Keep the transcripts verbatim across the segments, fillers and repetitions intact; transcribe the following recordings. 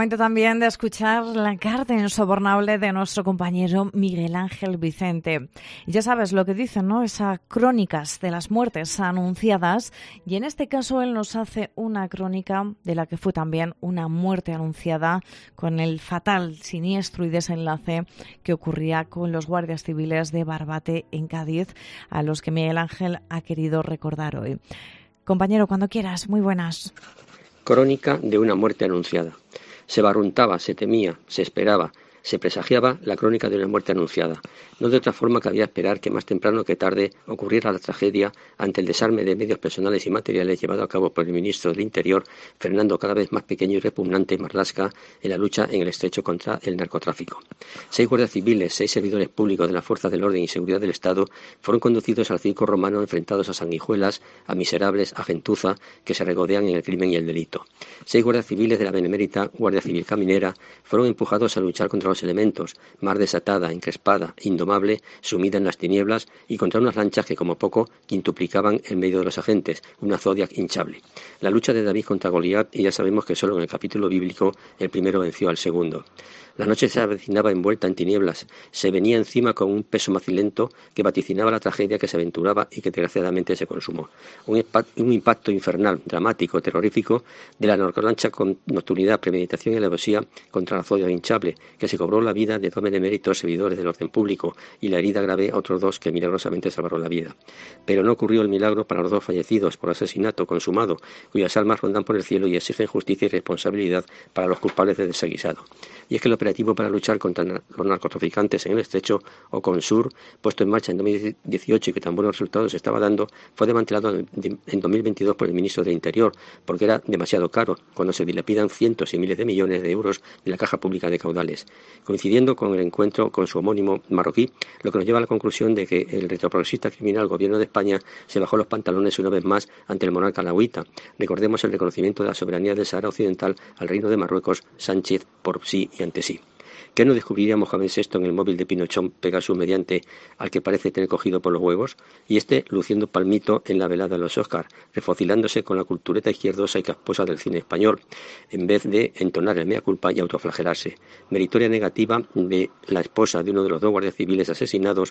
momento también de escuchar la carta insobornable de nuestro compañero Miguel Ángel Vicente. Ya sabes lo que dicen, ¿no? Esas crónicas de las muertes anunciadas, y en este caso él nos hace una crónica de la que fue también una muerte anunciada, con el fatal, siniestro y desenlace que ocurría con los guardias civiles de Barbate en Cádiz, a los que Miguel Ángel ha querido recordar hoy. Compañero, cuando quieras, muy buenas. Crónica de una muerte anunciada. Se barruntaba, se temía, se esperaba, se presagiaba la crónica de una muerte anunciada. No de otra forma cabía esperar que más temprano que tarde ocurriera la tragedia ante el desarme de medios personales y materiales llevado a cabo por el ministro del Interior, Fernando, cada vez más pequeño y repugnante, Marlaska, en la lucha en el estrecho contra el narcotráfico. Seis guardias civiles, seis servidores públicos de las fuerzas del orden y seguridad del Estado fueron conducidos al circo romano, enfrentados a sanguijuelas, a miserables, a gentuza, que se regodean en el crimen y el delito. Seis guardias civiles de la Benemérita Guardia Civil Caminera fueron empujados a luchar contra los elementos, mar desatada, encrespada, indomable, sumida en las tinieblas, y contra unas lanchas que como poco quintuplicaban el medio de los agentes, una Zodiac hinchable. La lucha de David contra Goliat, y ya sabemos que solo en el capítulo bíblico el primero venció al segundo. La noche se avecinaba envuelta en tinieblas, se venía encima con un peso macilento que vaticinaba la tragedia que se aventuraba y que desgraciadamente se consumó. Un, un impacto infernal, dramático, terrorífico de la narcolancha con nocturnidad, premeditación y alevosía contra la Zodiac hinchable, que se cobró la vida de dos beneméritos servidores del orden público y la herida grave a otros dos que milagrosamente salvaron la vida. Pero no ocurrió el milagro para los dos fallecidos por asesinato consumado, cuyas almas rondan por el cielo y exigen justicia y responsabilidad para los culpables de desaguisado. Y es que el operativo para luchar contra los narcotraficantes en el estrecho Oconsur, puesto en marcha en dos mil dieciocho y que tan buenos resultados estaba dando, fue desmantelado en dos mil veintidós por el ministro del Interior, porque era demasiado caro, cuando se dilapidan cientos y miles de millones de euros de la caja pública de caudales. Coincidiendo con el encuentro con su homónimo marroquí, lo que nos lleva a la conclusión de que el retroprogresista criminal Gobierno de España se bajó los pantalones una vez más ante el monarca alauita. Recordemos el reconocimiento de la soberanía del Sahara Occidental al Reino de Marruecos, Sánchez por sí y ante sí. ¿Qué no descubriría Mohamed sexto en el móvil de Pinochón Pegasus mediante al que parece tener cogido por los huevos? Y este luciendo palmito en la velada de los Oscars, refocilándose con la cultureta izquierdosa y casposa del cine español, en vez de entonar el mea culpa y autoflagelarse. Meritoria negativa de la esposa de uno de los dos guardias civiles asesinados,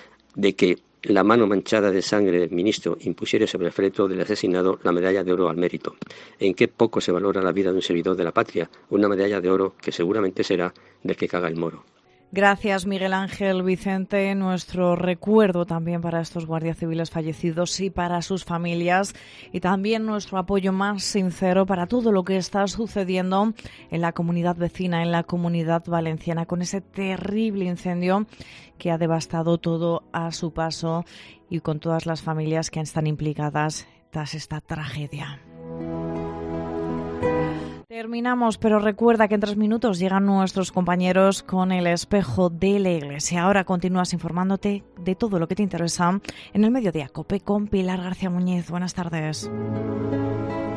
de que la mano manchada de sangre del ministro impusiera sobre el féretro del asesinado la medalla de oro al mérito. ¿En qué poco se valora la vida de un servidor de la patria? Una medalla de oro que seguramente será del que caga el moro. Gracias, Miguel Ángel Vicente. Nuestro recuerdo también para estos guardias civiles fallecidos y para sus familias, y también nuestro apoyo más sincero para todo lo que está sucediendo en la comunidad vecina, en la Comunidad Valenciana, con ese terrible incendio que ha devastado todo a su paso, y con todas las familias que están implicadas tras esta tragedia. Terminamos, pero recuerda que en tres minutos llegan nuestros compañeros con el espejo de la Iglesia. Ahora continúas informándote de todo lo que te interesa en el Mediodía COPE con Pilar García Muñiz. Buenas tardes.